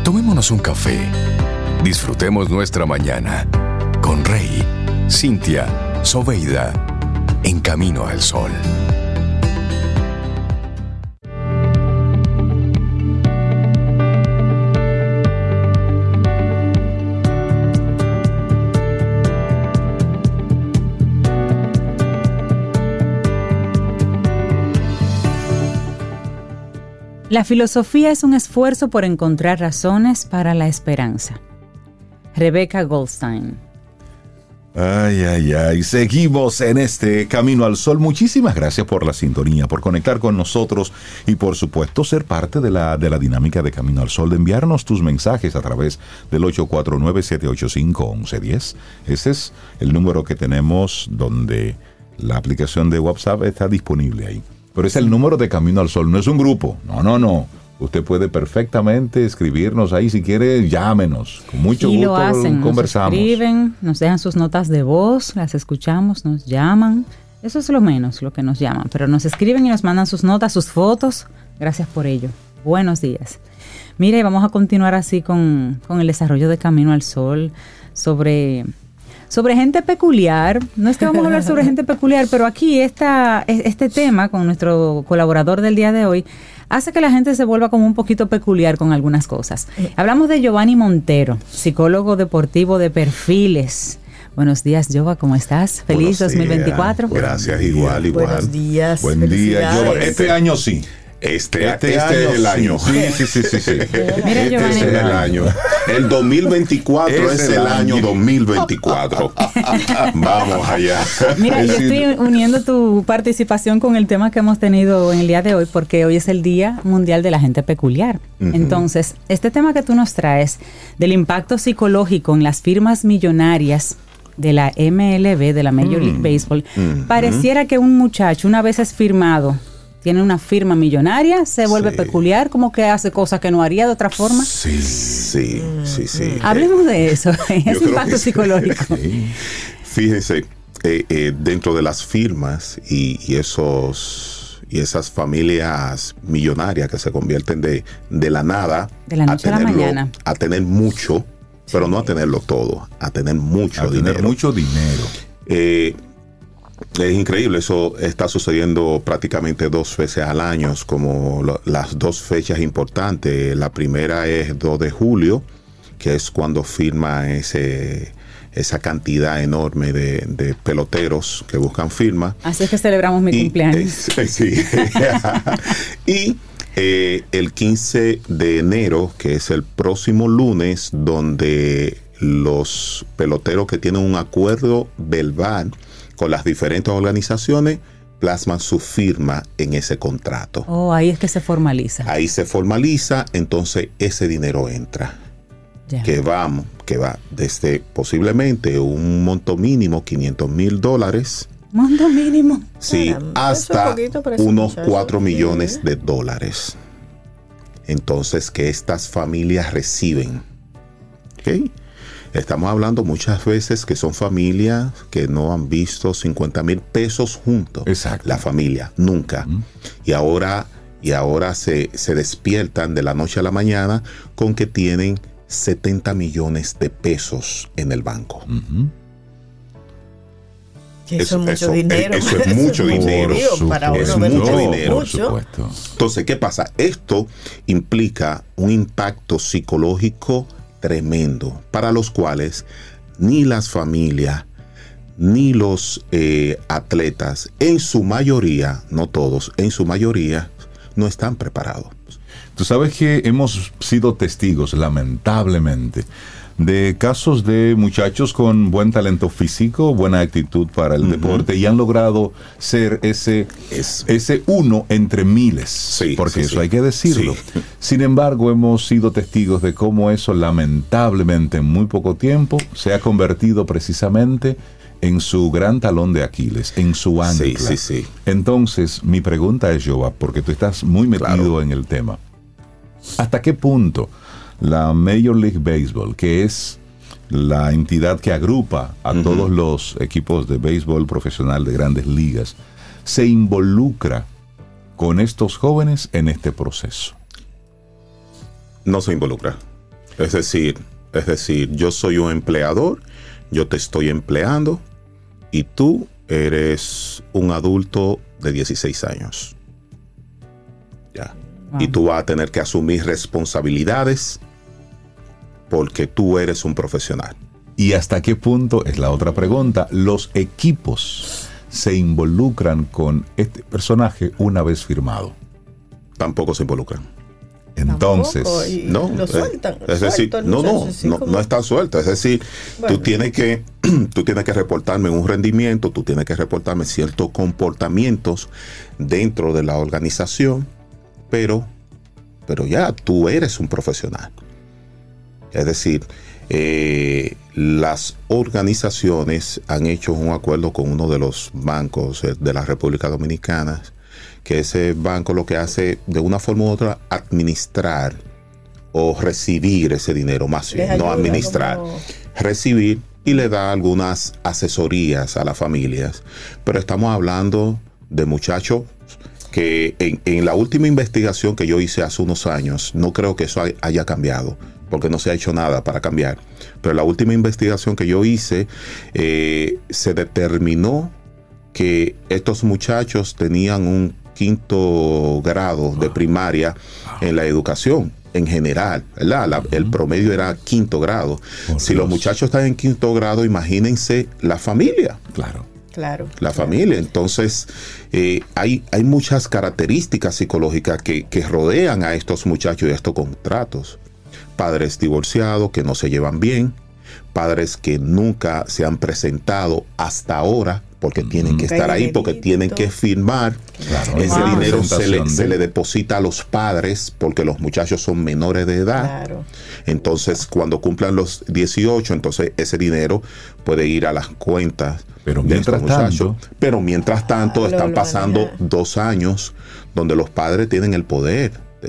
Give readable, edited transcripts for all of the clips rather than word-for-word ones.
Tomémonos un café. Disfrutemos nuestra mañana con Rey, Cintia, Soveida, en Camino al Sol. La filosofía es un esfuerzo por encontrar razones para la esperanza. Rebecca Goldstein. Ay, seguimos en este Camino al Sol. Muchísimas gracias por la sintonía, por conectar con nosotros y por supuesto ser parte de la dinámica de Camino al Sol, de enviarnos tus mensajes a través del 849-785-1110. Ese es el número que tenemos, donde la aplicación de WhatsApp está disponible ahí. Pero es el número de Camino al Sol, no es un grupo. No. Usted puede perfectamente escribirnos ahí. Si quiere, llámenos. Con mucho gusto lo hacen, conversamos. Nos escriben, nos dejan sus notas de voz, las escuchamos, nos llaman. Eso es lo menos, lo que nos llaman. Pero nos escriben y nos mandan sus notas, sus fotos. Gracias por ello. Buenos días. Mire, vamos a continuar así con el desarrollo de Camino al Sol sobre gente peculiar. No es que vamos a hablar sobre gente peculiar, pero aquí este tema con nuestro colaborador del día de hoy hace que la gente se vuelva como un poquito peculiar con algunas cosas. Hablamos de Giovanni Montero, psicólogo deportivo de Perfiles. Buenos días, Giova, ¿cómo estás? Feliz 2024. Gracias, igual. Buenos días. Buen día, Giova. Este año sí. Este es el año. Sí. Mira, Giovanni. Este es el año. El 2024 es el año 2024. Vamos allá. Mira, yo estoy uniendo tu participación con el tema que hemos tenido en el día de hoy, porque hoy es el Día Mundial de la Gente Peculiar. Uh-huh. Entonces, este tema que tú nos traes del impacto psicológico en las firmas millonarias de la MLB, de la Major League Baseball, pareciera que un muchacho, una vez es firmado, tiene una firma millonaria, se vuelve peculiar, como que hace cosas que no haría de otra forma. Sí. Hablemos de eso, ese impacto psicológico. Sí. Fíjense, dentro de las firmas y esas familias millonarias que se convierten de la nada de la noche a la mañana a tener mucho, pero no a tenerlo todo, a tener mucho dinero. Es increíble, eso está sucediendo prácticamente 2 veces al año, como las 2 fechas importantes. La primera es 2 de julio, que es cuando firma esa cantidad enorme de peloteros que buscan firma. Así es que celebramos mi cumpleaños. Sí. Y el 15 de enero, que es el próximo lunes, donde los peloteros que tienen un acuerdo verbal con las diferentes organizaciones plasman su firma en ese contrato. Ahí es que se formaliza. Ahí se formaliza, entonces ese dinero entra. Ya. Que va desde posiblemente un monto mínimo, $500,000. ¿Monto mínimo? Sí, hasta unos $4 millones. Entonces, que estas familias reciben. ¿Ok? Estamos hablando muchas veces que son familias que no han visto $50,000 pesos juntos. Exacto. La familia, nunca. Y ahora se despiertan de la noche a la mañana con que tienen $70 millones en el banco. Eso es mucho dinero. Eso es mucho dinero. Es mucho dinero. Por supuesto. Entonces, ¿qué pasa? Esto implica un impacto psicológico tremendo, para los cuales ni las familias ni los atletas, en su mayoría, no todos, en su mayoría, no están preparados. Tú sabes que hemos sido testigos, lamentablemente, de casos de muchachos con buen talento físico, buena actitud para el deporte, y han logrado ser ese uno entre miles, porque eso hay que decirlo. Sí. Sin embargo, hemos sido testigos de cómo eso lamentablemente en muy poco tiempo se ha convertido precisamente en su gran talón de Aquiles, en su ancla. Sí. Entonces, mi pregunta es, Giova, porque tú estás muy metido en el tema, ¿hasta qué punto la Major League Baseball, que es la entidad que agrupa a todos los equipos de béisbol profesional de grandes ligas, se involucra con estos jóvenes en este proceso? No se involucra. Es decir, yo soy un empleador, yo te estoy empleando y tú eres un adulto de 16 años. Ya. Wow. Y tú vas a tener que asumir responsabilidades porque tú eres un profesional. ¿Y hasta qué punto, es la otra pregunta, los equipos se involucran con este personaje una vez firmado? Tampoco se involucran. Entonces, Tampoco, y No, lo sueltan. es decir, no está suelto. Es decir, Bueno. tú tienes que reportarme un rendimiento, tú tienes que reportarme ciertos comportamientos dentro de la organización, pero ya tú eres un profesional. Es decir, las organizaciones han hecho un acuerdo con uno de los bancos de la República Dominicana, que ese banco lo que hace de una forma u otra administrar o recibir ese dinero, más bien, no administrar, recibir, y le da algunas asesorías a las familias. Pero estamos hablando de muchachos que en la última investigación que yo hice hace unos años, no creo que eso haya cambiado, porque no se ha hecho nada para cambiar. Pero la última investigación que yo hice, se determinó que estos muchachos tenían un 5º grado de primaria en la educación en general, ¿verdad? El promedio era 5º grado. Si los muchachos están en 5º grado, imagínense la familia. Claro. La familia. Entonces, hay muchas características psicológicas que rodean a estos muchachos y a estos contratos. Padres divorciados que no se llevan bien, padres que nunca se han presentado hasta ahora, porque tienen que estar ahí, porque tienen que firmar. Claro, ese wow. dinero se le deposita a los padres, porque los muchachos son menores de edad. Claro. Entonces, cuando cumplan los 18, entonces ese dinero puede ir a las cuentas Pero de estos mientras muchachos. tanto, Pero mientras tanto, están lo pasando maneja. 2 años donde los padres tienen el poder.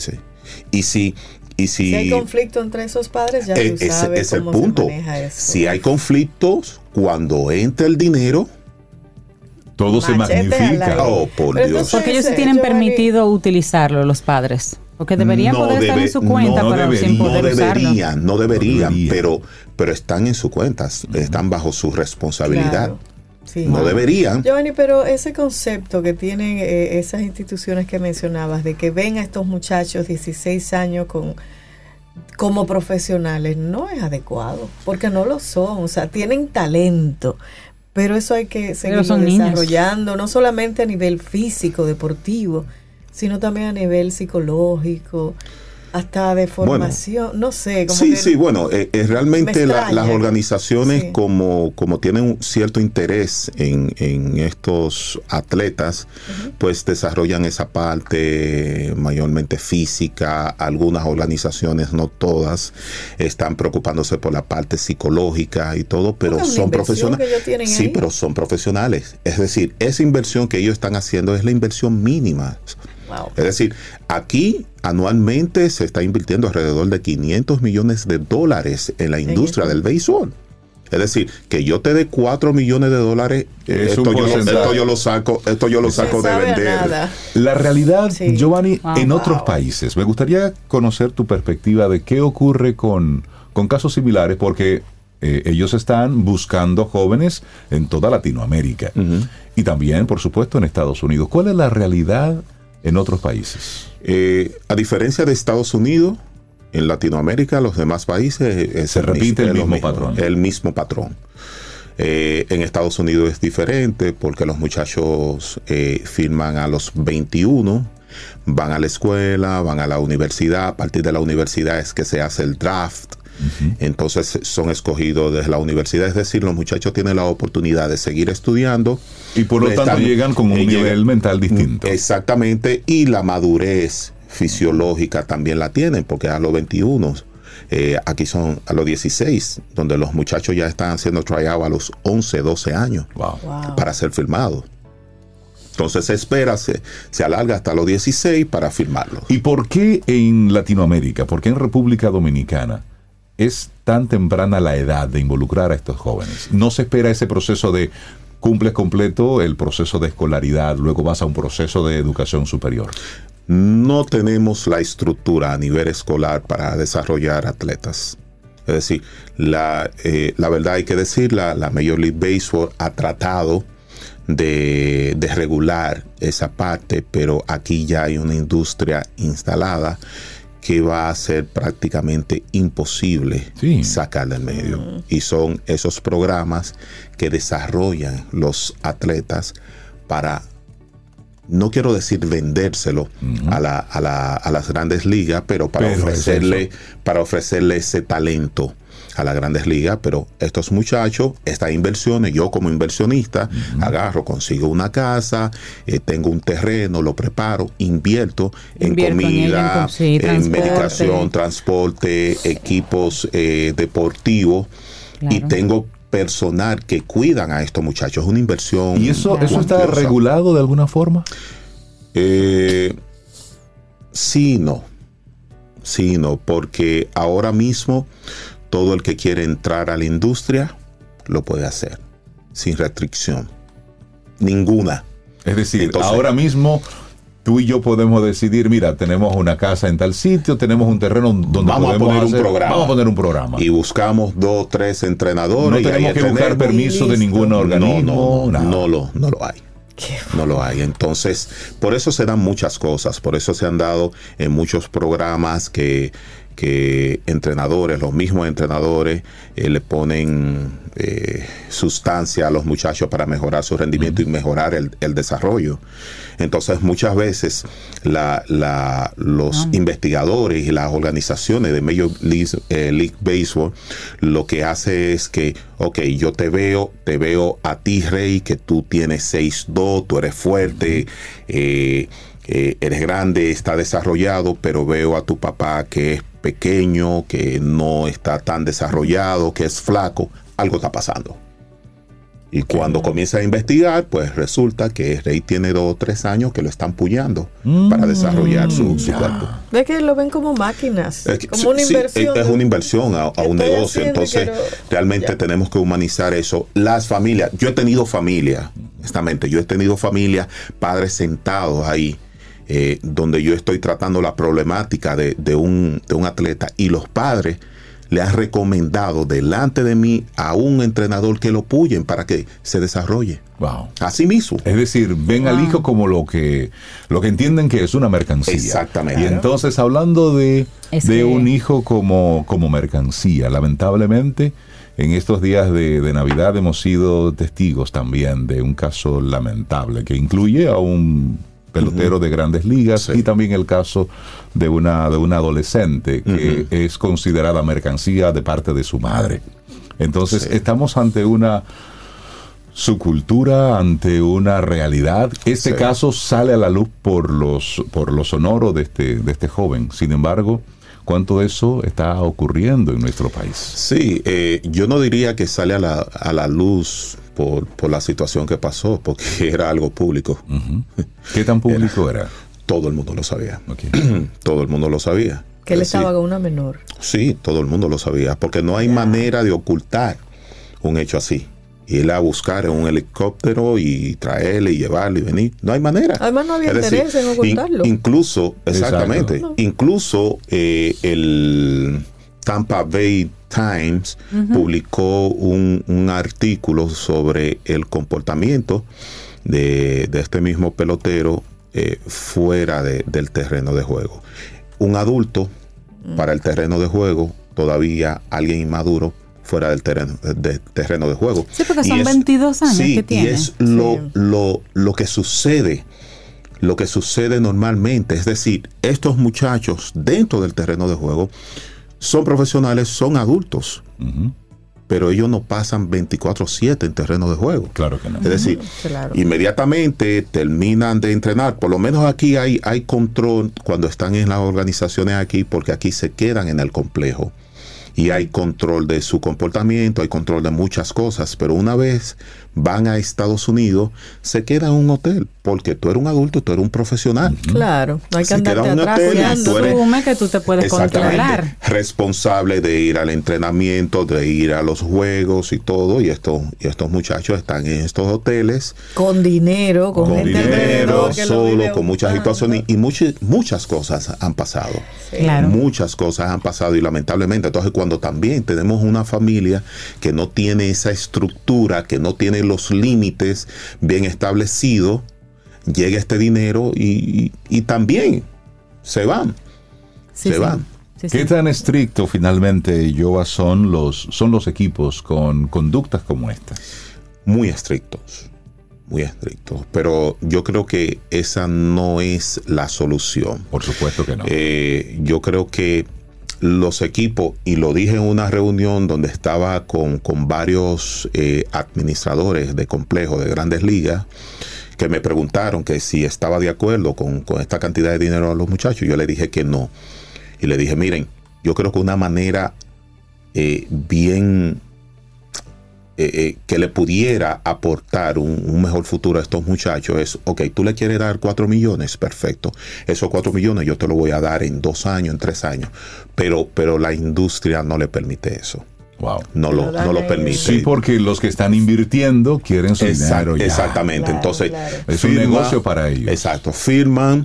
Si hay conflicto entre esos padres, ya tú sabes es el cómo punto. se maneja eso. Si hay conflictos, cuando entra el dinero, todo se Machete magnifica. al aire. oh, por Pero Dios. entonces, Porque ellos se tienen Giovanni, permitido utilizarlo, los padres. Porque deberían poder estar en su cuenta, no pero sin deberían, poder usarlo. No deberían, deberían. pero están en su cuenta, están bajo su responsabilidad. Claro. Sí. No deberían. Giovanni, pero ese concepto que tienen esas instituciones que mencionabas, de que ven a estos muchachos 16 años como profesionales, no es adecuado, porque no lo son. O sea, tienen talento, pero eso hay que seguir desarrollando, no solamente a nivel físico, deportivo, sino también a nivel psicológico, hasta de formación, bueno, no sé. Bueno, realmente las organizaciones, sí, como tienen un cierto interés en estos atletas, pues desarrollan esa parte mayormente física. Algunas organizaciones, no todas, están preocupándose por la parte psicológica y todo, pero son profesionales. Sí, pero son profesionales. Es decir, esa inversión que ellos están haciendo es la inversión mínima. Wow. Es decir, aquí anualmente se está invirtiendo alrededor de $500 millones en la industria del béisbol. Es decir, que yo te dé $4 millones, esto yo lo saco de vender. Nada. La realidad, sí, Giovanni, wow, en otros países, me gustaría conocer tu perspectiva de qué ocurre con casos similares, porque ellos están buscando jóvenes en toda Latinoamérica y también, por supuesto, en Estados Unidos. ¿Cuál es la realidad en otros países? A diferencia de Estados Unidos, en Latinoamérica, los demás países se repite el mismo patrón. El mismo patrón. En Estados Unidos es diferente porque los muchachos firman a los 21, van a la escuela, van a la universidad. A partir de la universidad es que se hace el draft. Entonces son escogidos desde la universidad, es decir, los muchachos tienen la oportunidad de seguir estudiando y por lo tanto llegan con un nivel mental distinto. Exactamente, y la madurez fisiológica también la tienen, porque a los 21, aquí son a los 16, donde los muchachos ya están haciendo tryout a los 11, 12 años para ser firmados. Entonces se espera, se alarga hasta los 16 para firmarlos. ¿Y por qué en Latinoamérica, por qué en República Dominicana es tan temprana la edad de involucrar a estos jóvenes? ¿No se espera ese proceso de cumples completo el proceso de escolaridad, luego vas a un proceso de educación superior? no tenemos la estructura a nivel escolar para desarrollar atletas. Es decir, la verdad hay que decir, la Major League Baseball ha tratado de regular esa parte, pero aquí ya hay una industria instalada que va a ser prácticamente imposible sacar del medio. Y son esos programas que desarrollan los atletas para, no quiero decir vendérselo a las grandes ligas, pero para ofrecerle ese talento a las grandes ligas. Pero estos muchachos, estas inversiones, yo como inversionista agarro, consigo una casa, tengo un terreno, lo preparo, invierto en comida, en medicación, transporte, equipos deportivos, y tengo personal que cuidan a estos muchachos. Es una inversión. ¿Y eso está regulado de alguna forma? Sí, no, porque ahora mismo todo el que quiere entrar a la industria lo puede hacer sin restricción ninguna. Es decir, entonces, ahora mismo tú y yo podemos decidir, mira, tenemos una casa en tal sitio, tenemos un terreno donde vamos a poner un programa. Y buscamos 2 o 3 entrenadores. No tenemos que buscar permiso de ningún organismo. No lo hay. No lo hay. Entonces, por eso se dan muchas cosas. Por eso se han dado en muchos programas que entrenadores, los mismos entrenadores, le ponen sustancia a los muchachos para mejorar su rendimiento y mejorar el desarrollo. Entonces, muchas veces los investigadores y las organizaciones de Major League Baseball lo que hace es que, yo te veo a ti, Rey, que tú tienes 6'2", tú eres fuerte, eres grande, está desarrollado, pero veo a tu papá que es pequeño, que no está tan desarrollado, que es flaco, algo está pasando. Y cuando comienza a investigar, pues resulta que Rey tiene 2 o 3 años que lo están pullando para desarrollar su cuerpo. Es que lo ven como máquinas, como una inversión. Es una inversión a un negocio. Entonces, realmente tenemos que humanizar eso. Las familias, yo he tenido familia, padres sentados ahí, donde yo estoy tratando la problemática de un atleta, y los padres le han recomendado delante de mí a un entrenador que lo apoyen para que se desarrolle. Wow. Así mismo. Es decir, ven al hijo como lo que entienden que es una mercancía. Exactamente. Y entonces, hablando de un hijo como mercancía, lamentablemente, en estos días de Navidad hemos sido testigos también de un caso lamentable que incluye a un pelotero de grandes ligas, y también el caso de una adolescente que es considerada mercancía de parte de su madre. Entonces, estamos ante una subcultura, ante una realidad. Este caso sale a la luz por lo sonoro de este joven. Sin embargo, ¿cuánto de eso está ocurriendo en nuestro país? Sí, yo no diría que sale a la luz por la situación que pasó, porque era algo público. ¿Qué tan público era? Todo el mundo lo sabía. Todo el mundo lo sabía. Que él estaba con una menor. Sí, todo el mundo lo sabía, porque no hay manera de ocultar un hecho así. Ir a buscar en un helicóptero y traerle y llevarle y venir. No hay manera. Además, no había interés en ocultarlo. Incluso, exactamente. No. Incluso el Tampa Bay Times publicó un artículo sobre el comportamiento de este mismo pelotero fuera del terreno de juego. Un adulto para el terreno de juego, todavía alguien inmaduro fuera del terreno de juego. Sí, porque son 22 años que tiene. Y es lo que sucede. Lo que sucede normalmente, es decir, estos muchachos dentro del terreno de juego son profesionales, son adultos, pero ellos no pasan 24/7 en terreno de juego. Claro que no. Es decir, inmediatamente terminan de entrenar. Por lo menos aquí hay control cuando están en las organizaciones aquí, porque aquí se quedan en el complejo. Y hay control de su comportamiento, hay control de muchas cosas, pero una vez van a Estados Unidos, se quedan en un hotel, porque tú eres un adulto, tú eres un profesional. Claro, no hay que Se andarte queda en un atrás. hotel y cuidando. tú eres- Asume que tú te puedes controlar. responsable de ir al entrenamiento, de ir a los juegos y todo, y estos muchachos están en estos hoteles Con dinero, con gente alrededor que lo solo, vive con muchas buscando. situaciones, y muchas cosas han pasado. Sí. Claro. Muchas cosas han pasado, y lamentablemente, entonces cuando también tenemos una familia que no tiene esa estructura, que no tiene los límites bien establecidos, llega este dinero y también se van. Sí, se sí. van. Sí, sí. ¿Qué tan estricto finalmente, Yoba, son los equipos con conductas como esta? Muy estrictos, pero yo creo que esa no es la solución. Por supuesto que no. Yo creo que los equipos, y lo dije en una reunión donde estaba con varios administradores de complejos de Grandes Ligas, que me preguntaron que si estaba de acuerdo con esta cantidad de dinero a los muchachos. Yo le dije que no. Y le dije, miren, yo creo que una manera bien que le pudiera aportar un mejor futuro a estos muchachos es, ok, tú le quieres dar 4 millones, perfecto. Esos 4 millones yo te lo voy a dar en 2 años, en 3 años. Pero la industria no le permite eso. Wow. No lo permite. Sí, porque los que están invirtiendo quieren su dinero ya. Exactamente. Claro, Entonces, claro. Es un negocio para ellos. Exacto. Firman,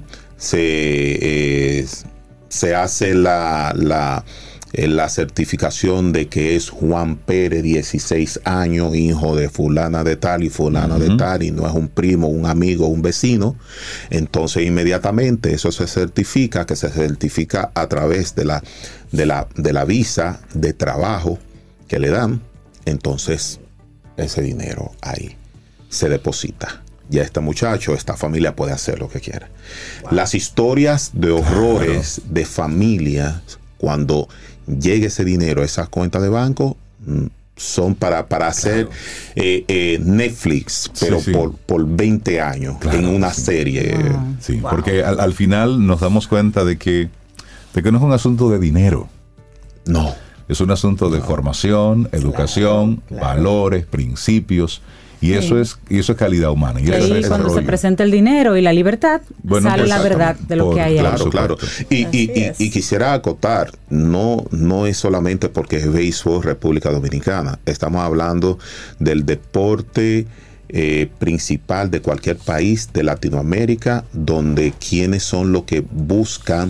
se hace la certificación de que es Juan Pérez, 16 años, hijo de fulana de tal y fulana de tal, y no es un primo, un amigo, un vecino. Entonces, inmediatamente eso se certifica a través de la visa de trabajo que le dan. Entonces, ese dinero ahí se deposita. Ya este muchacho, esta familia puede hacer lo que quiera. Wow. Las historias de horrores de familias, cuando llegue ese dinero a esas cuentas de banco, son para hacer Netflix, pero sí. por 20 años, en una serie. Sí, porque al final nos damos cuenta de que no es un asunto de dinero. No. Es un asunto de formación, educación, valores, principios. Y eso es calidad humana. Y ahí cuando se presenta el dinero y la libertad, sale la verdad de lo que hay ahí. Claro. Y quisiera acotar, no es solamente porque es béisbol República Dominicana. Estamos hablando del deporte principal de cualquier país de Latinoamérica, donde quienes son los que buscan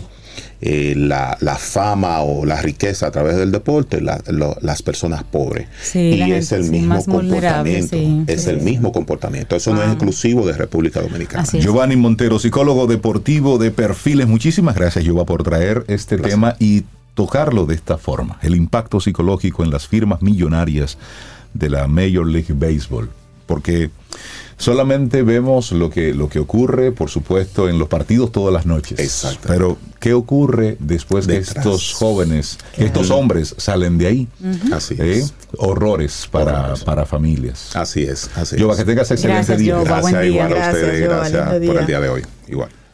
la fama o la riqueza a través del deporte, las personas pobres. Sí, y es el mismo comportamiento. El mismo comportamiento. Eso no es exclusivo de República Dominicana. Giovanni Montero, psicólogo deportivo de Perfiles. Muchísimas gracias, Giova, por traer este tema y tocarlo de esta forma. El impacto psicológico en las firmas millonarias de la Major League Baseball. Porque solamente vemos lo que ocurre, por supuesto, en los partidos todas las noches. Exacto. Pero, ¿qué ocurre después que estos jóvenes, que estos hombres salen de ahí? Así es. Horrores para familias. Así es. Giova, que tengas excelente día. Gracias, Gracias, igual a Gracias, ustedes. Giova, Gracias lindo por día. el día de hoy. Igual.